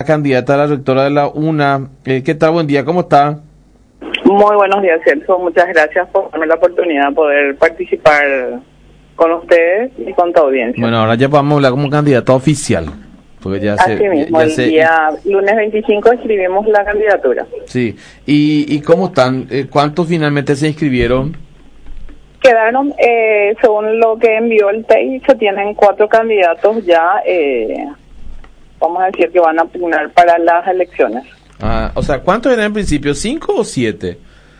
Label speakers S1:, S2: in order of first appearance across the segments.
S1: Candidata a la rectora de la UNA. ¿Qué tal? Buen día, ¿cómo está?
S2: Muy buenos días, Celso. Muchas gracias por darme la oportunidad de poder participar con ustedes y con tu audiencia.
S1: Bueno, ahora ya vamos a hablar como candidata oficial. Porque ya
S2: Así mismo, el día lunes 25 escribimos la candidatura.
S1: Sí. ¿Y cómo están? ¿Cuántos finalmente se inscribieron?
S2: Quedaron, según lo que envió el TEI, se tienen 4 candidatos ya, vamos a decir que van a pugnar para las elecciones.
S1: O sea, ¿cuántos eran en principio? ¿5 o 7?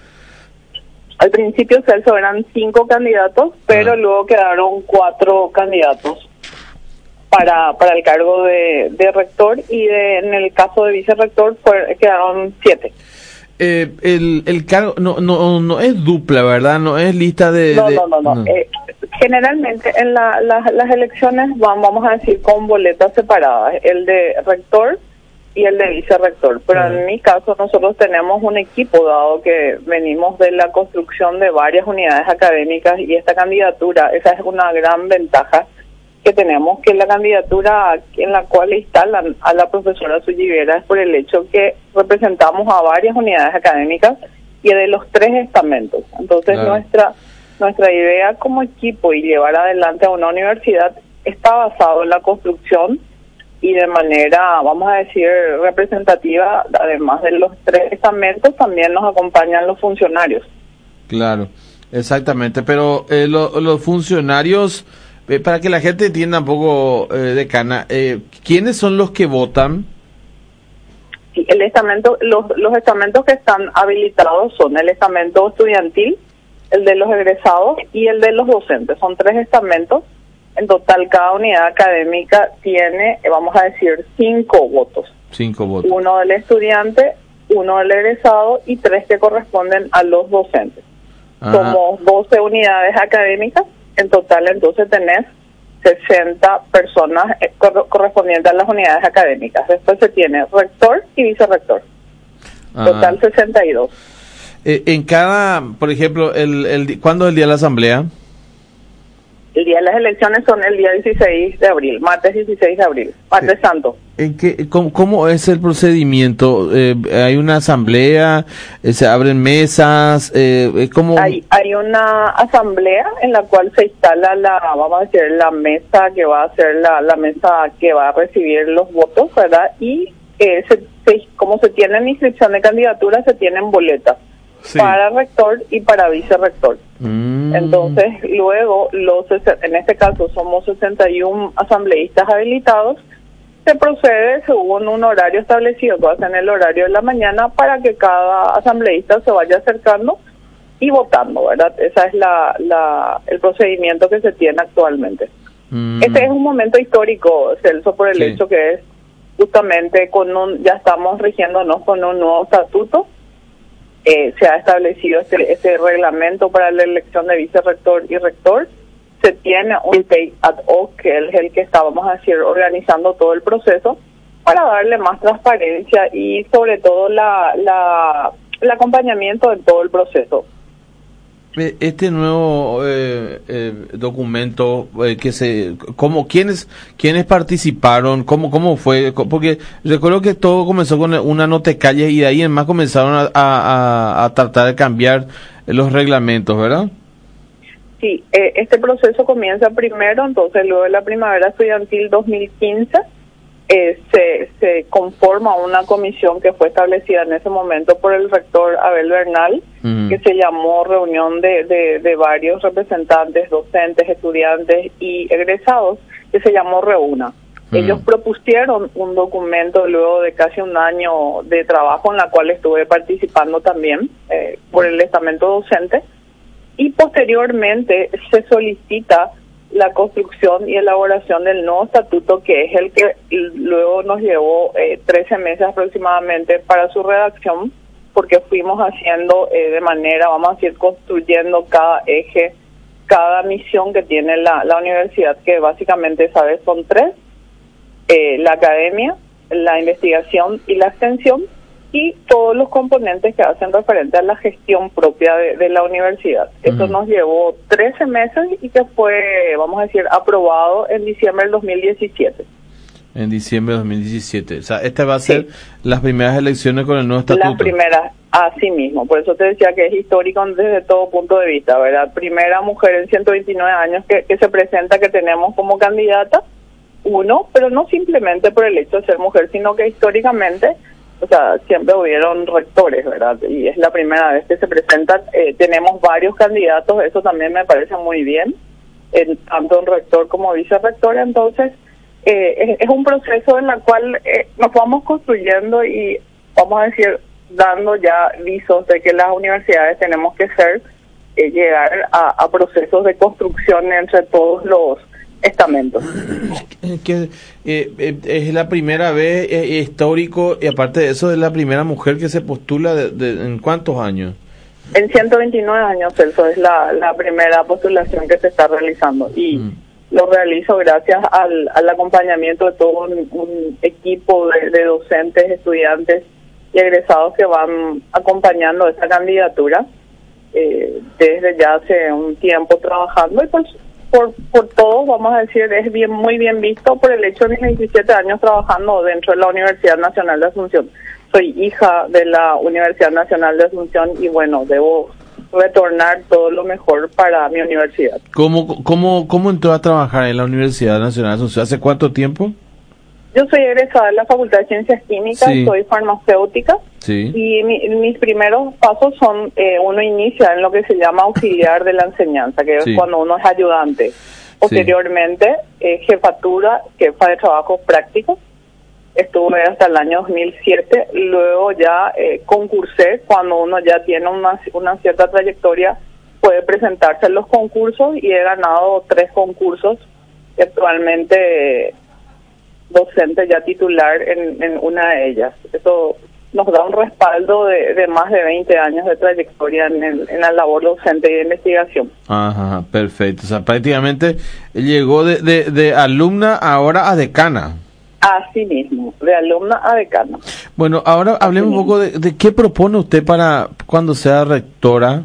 S2: Al principio, Celso, eran 5 candidatos, pero luego quedaron 4 candidatos para el cargo de rector y en el caso de vicerrector quedaron 7.
S1: El cargo no es dupla, ¿verdad? No es lista de...
S2: No. Generalmente en las elecciones vamos a decir con boletas separadas, el de rector y el de vicerrector. Pero en mi caso nosotros tenemos un equipo, dado que venimos de la construcción de varias unidades académicas y esta candidatura, esa es una gran ventaja que tenemos, que la candidatura en la cual instalan a la profesora Sullivera es por el hecho que representamos a varias unidades académicas y de los 3 estamentos. Entonces nuestra idea como equipo y llevar adelante a una universidad está basado en la construcción y de manera, vamos a decir, representativa. Además de los 3 estamentos, también nos acompañan los funcionarios.
S1: Claro, exactamente, pero los funcionarios... para que la gente entienda un poco, decana, ¿quiénes son los que votan?
S2: Sí, el estamento, los estamentos que están habilitados son el estamento estudiantil, el de los egresados y el de los docentes. Son 3 estamentos. En total, cada unidad académica tiene, vamos a decir, 5 votos. 5 votos. 1 del estudiante, 1 del egresado y 3 que corresponden a los docentes. Somos 12 unidades académicas. En total, entonces, tenés 60 personas correspondientes a las unidades académicas. Después se tiene rector y vicerrector. Total, 62.
S1: En cada, por ejemplo, ¿cuándo es el día de la asamblea?
S2: El día de las elecciones son el día 16 de abril, martes 16 de abril, martes santo.
S1: ¿Cómo es el procedimiento? ¿Hay una asamblea? ¿Se abren mesas? ¿Cómo?
S2: Hay una asamblea en la cual se instala vamos a decir, la mesa que va a ser la mesa que va a recibir los votos, ¿verdad? Y como se tienen inscripción de candidatura, se tienen boletas. Sí. Para rector y para vicerrector. Entonces, luego, en este caso somos 61 asambleístas habilitados, se procede según un horario establecido, que va a ser en el horario de la mañana, para que cada asambleísta se vaya acercando y votando, ¿verdad? Ese es el procedimiento que se tiene actualmente. Este es un momento histórico, Celso, por el hecho que es justamente ya estamos rigiéndonos con un nuevo estatuto. Se ha establecido este reglamento para la elección de vicerrector y rector. Se tiene un TEI ad hoc, que es el que estábamos organizando todo el proceso para darle más transparencia y sobre todo el acompañamiento en todo el proceso.
S1: Este nuevo documento, ¿quiénes participaron? ¿Cómo fue? Porque recuerdo que todo comenzó con una nota de calle y de ahí en más comenzaron a tratar de cambiar los reglamentos, ¿verdad?
S2: Sí, este proceso comienza primero, entonces luego de la primavera estudiantil 2015 se conforma una comisión que fue establecida en ese momento por el rector Abel Bernal, que se llamó reunión de varios representantes, docentes, estudiantes y egresados, que se llamó Reúna. Ellos propusieron un documento luego de casi un año de trabajo en la cual estuve participando también por el estamento docente, y posteriormente se solicita la construcción y elaboración del nuevo estatuto, que es el que luego nos llevó 13 meses aproximadamente para su redacción, porque fuimos haciendo de manera, vamos a decir, construyendo cada eje, cada misión que tiene la universidad, que básicamente, ¿sabes? Son 3, la academia, la investigación y la extensión, y todos los componentes que hacen referente a la gestión propia de la universidad. Eso nos llevó 13 meses y que fue, vamos a decir, aprobado en diciembre del 2017.
S1: En diciembre de 2017. O sea, esta va a ser las primeras elecciones con el nuevo estatuto.
S2: Las primeras, así mismo. Por eso te decía que es histórico desde todo punto de vista, ¿verdad? Primera mujer en 129 años que se presenta, que tenemos como candidata, uno, pero no simplemente por el hecho de ser mujer, sino que históricamente, o sea, siempre hubieron rectores, ¿verdad? Y es la primera vez que se presentan. Tenemos varios candidatos, eso también me parece muy bien, tanto en rector como vicerrector. Entonces, es un proceso en el cual nos vamos construyendo y, vamos a decir, dando ya visos de que las universidades tenemos que llegar a procesos de construcción entre todos los estamentos.
S1: Que es la primera vez histórico, y aparte de eso es la primera mujer que se postula ¿en cuántos años?
S2: En 129 años, Celso, es la primera postulación que se está realizando, y lo realizo gracias al acompañamiento de todo un equipo de docentes, estudiantes y egresados que van acompañando esta candidatura desde ya hace un tiempo trabajando, y pues por todos, vamos a decir, es muy bien visto por el hecho de mis 27 años trabajando dentro de la Universidad Nacional de Asunción. Soy hija de la Universidad Nacional de Asunción y bueno, debo retornar todo lo mejor para mi universidad.
S1: ¿Cómo entró a trabajar en la Universidad Nacional de Asunción? ¿Hace cuánto tiempo?
S2: Yo soy egresada de la Facultad de Ciencias Químicas, soy farmacéutica, y mis primeros pasos son, uno inicia en lo que se llama auxiliar de la enseñanza, que es cuando uno es ayudante. Posteriormente, jefa de trabajos prácticos, estuve hasta el año 2007, luego ya concursé, cuando uno ya tiene una cierta trayectoria, puede presentarse en los concursos, y he ganado 3 concursos, y actualmente docente ya titular en una de ellas. Eso nos da un respaldo de más de 20 años de trayectoria en la labor docente y de investigación.
S1: Ajá, perfecto. O sea, prácticamente llegó de alumna ahora a decana.
S2: Así mismo, de alumna a decana.
S1: Bueno, ahora hablemos un poco de qué propone usted para cuando sea rectora.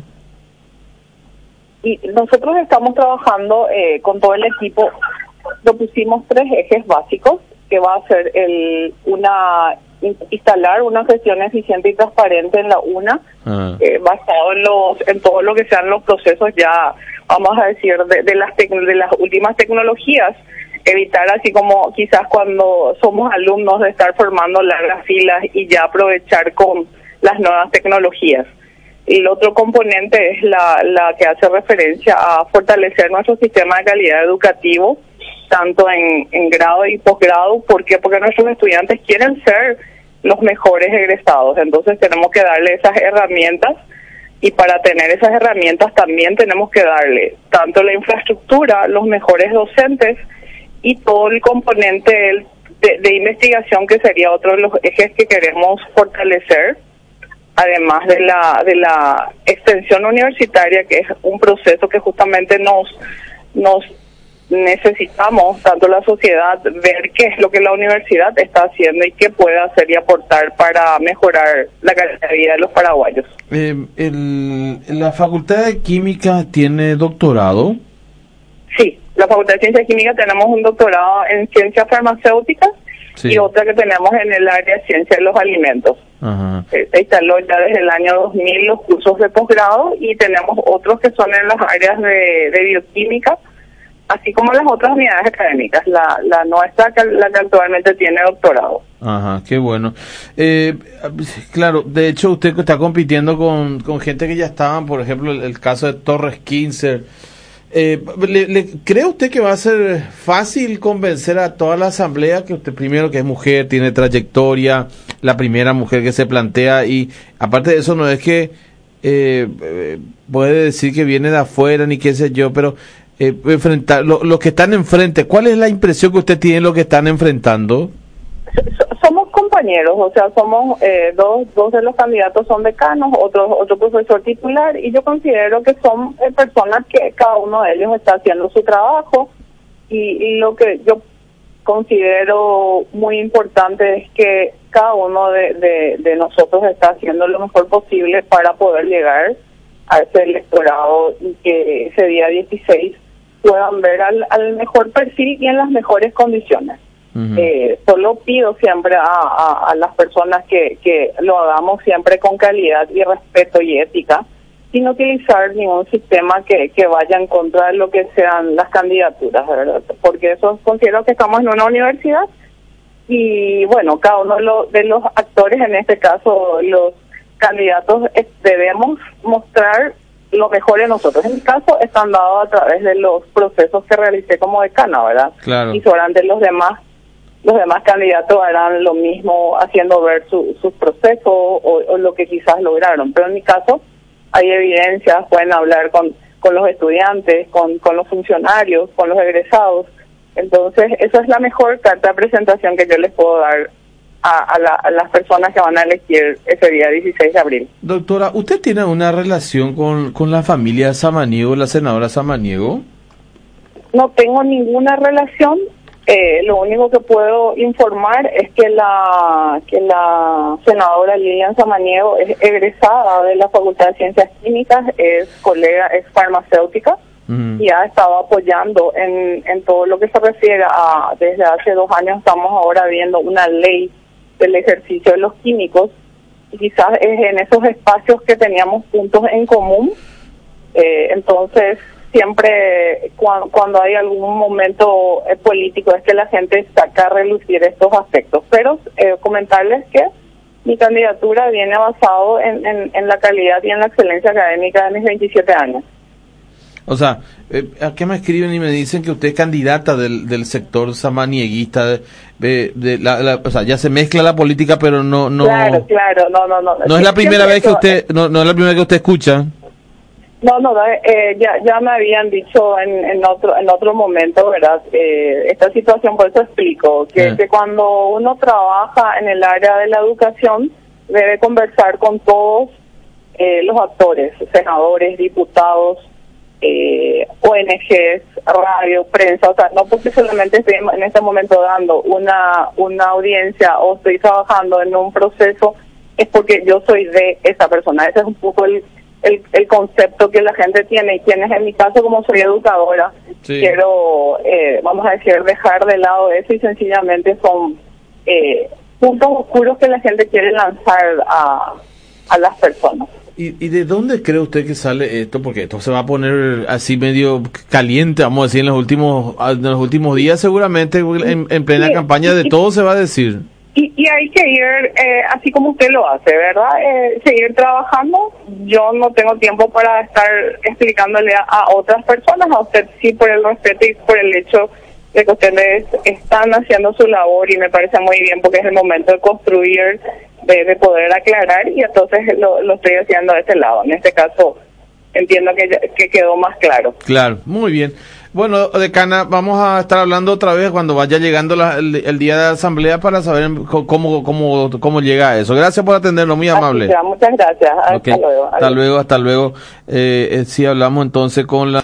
S2: Y nosotros estamos trabajando con todo el equipo. Propusimos 3 ejes básicos, que va a ser instalar una gestión eficiente y transparente en la UNA, basado en todo lo que sean los procesos ya, vamos a decir, de las últimas tecnologías. Evitar, así como quizás cuando somos alumnos, de estar formando largas filas, y ya aprovechar con las nuevas tecnologías. Y el otro componente es la que hace referencia a fortalecer nuestro sistema de calidad educativo, tanto en grado y posgrado. ¿Por qué? Porque nuestros estudiantes quieren ser los mejores egresados, entonces tenemos que darle esas herramientas, y para tener esas herramientas también tenemos que darle tanto la infraestructura, los mejores docentes, y todo el componente de investigación, que sería otro de los ejes que queremos fortalecer, además de la extensión universitaria, que es un proceso que justamente nos necesitamos, tanto la sociedad, ver qué es lo que la universidad está haciendo y qué puede hacer y aportar para mejorar la calidad de vida de los paraguayos.
S1: ¿La Facultad de Química tiene doctorado?
S2: Sí, la Facultad de Ciencias Químicas tenemos un doctorado en Ciencias Farmacéuticas, y otra que tenemos en el área de Ciencia de los Alimentos. Se instaló ya desde el año 2000 los cursos de posgrado, y tenemos otros que son en las áreas de bioquímica, así como las otras unidades académicas. La nuestra, la que actualmente tiene doctorado.
S1: Ajá, qué bueno. Claro, de hecho usted está compitiendo con gente que ya estaban, por ejemplo, el caso de Torres Kinzer. ¿Cree usted que va a ser fácil convencer a toda la asamblea, que usted, primero, que es mujer, tiene trayectoria, la primera mujer que se plantea, y aparte de eso no es que puede decir que viene de afuera ni qué sé yo, pero enfrentar los que están enfrente? ¿Cuál es la impresión que usted tiene de lo que están enfrentando?
S2: Somos compañeros, o sea, somos dos de los candidatos son decanos, otro profesor titular, y yo considero que son personas que cada uno de ellos está haciendo su trabajo, y lo que yo considero muy importante es que cada uno de nosotros está haciendo lo mejor posible para poder llegar a ese electorado, y que ese día 16 puedan ver al mejor perfil y en las mejores condiciones. Solo pido siempre a las personas que lo hagamos siempre con calidad y respeto y ética, sin utilizar ningún sistema que vaya en contra de lo que sean las candidaturas, ¿verdad? Porque eso considero que estamos en una universidad y bueno, cada uno de los actores, en este caso los candidatos, debemos mostrar lo mejor de nosotros. En mi caso están dados a través de los procesos que realicé como decana, ¿verdad?
S1: Claro.
S2: Y seguramente los demás candidatos harán lo mismo, haciendo ver sus procesos o lo que quizás lograron. Pero en mi caso hay evidencias, pueden hablar con los estudiantes, con los funcionarios, con los egresados. Entonces esa es la mejor carta de presentación que yo les puedo dar a las personas que van a elegir ese día 16 de abril.
S1: Doctora, ¿usted tiene una relación con la familia Samaniego, la senadora Samaniego?
S2: No tengo ninguna relación. Lo único que puedo informar es que la senadora Lilian Samaniego es egresada de la Facultad de Ciencias Químicas, es colega, es farmacéutica, y ha estado apoyando en todo lo que se refiere a, desde hace 2 años estamos ahora viendo una ley del ejercicio de los químicos, y quizás es en esos espacios que teníamos puntos en común. Entonces siempre cuando hay algún momento político es que la gente saca a relucir estos aspectos, pero comentarles que mi candidatura viene basado en la calidad y en la excelencia académica de mis 27 años.
S1: O sea, ¿a qué me escriben y me dicen que usted es candidata del sector samanieguista? O sea, ya se mezcla la política, pero no.
S2: Claro, no.
S1: No es la primera vez que usted, no es la primera vez que usted escucha.
S2: No, ya me habían dicho en otro momento, ¿verdad? Esta situación, por eso explico, que cuando uno trabaja en el área de la educación, debe conversar con todos los actores, senadores, diputados, ONGs, radio, prensa, o sea, no porque solamente estoy en este momento dando una audiencia o estoy trabajando en un proceso, es porque yo soy de esa persona. Ese es un poco el concepto que la gente tiene, y quienes en mi caso, como soy educadora, sí, quiero, vamos a decir, dejar de lado eso, y sencillamente son puntos oscuros que la gente quiere lanzar a las personas.
S1: ¿Y de dónde cree usted que sale esto? Porque esto se va a poner así medio caliente, vamos a decir, en los últimos días, seguramente, en plena campaña, de todo se va a decir.
S2: Y hay que ir, así como usted lo hace, ¿verdad? Seguir trabajando. Yo no tengo tiempo para estar explicándole a otras personas, a usted sí, por el respeto y por el hecho de que ustedes están haciendo su labor, y me parece muy bien porque es el momento de construir, de poder aclarar, y entonces lo estoy haciendo de este lado. En este caso entiendo que quedó más claro.
S1: Claro, muy bien. Bueno, decana, vamos a estar hablando otra vez cuando vaya llegando el día de la asamblea para saber cómo llega a eso. Gracias por atendernos, muy amable.
S2: Muchas gracias.
S1: Okay. Hasta luego. Sí, hablamos entonces con la